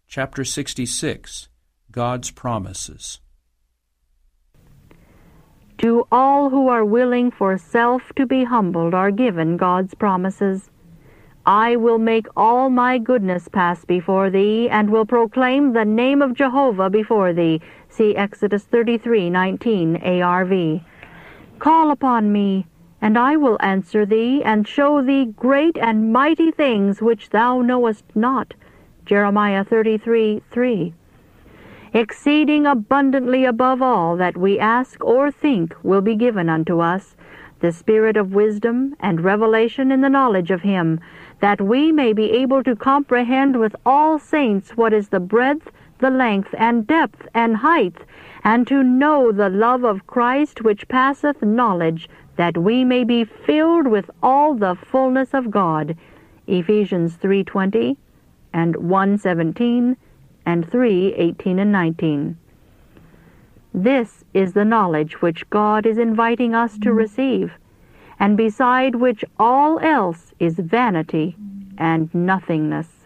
Chapter 66, God's Promises. To all who are willing for self to be humbled are given God's promises. I will make all my goodness pass before thee, and will proclaim the name of Jehovah before thee. See Exodus 33:19 ARV. Call upon me, and I will answer thee, and show thee great and mighty things which thou knowest not. Jeremiah 33:3. Exceeding abundantly above all that we ask or think will be given unto us, the spirit of wisdom and revelation in the knowledge of him, that we may be able to comprehend with all saints what is the breadth, the length, and depth, and height, and to know the love of Christ which passeth knowledge, that we may be filled with all the fullness of God. Ephesians 3:20 and 1:17 and 3:18 and 19. This is the knowledge which God is inviting us to receive, and beside which all else is vanity and nothingness.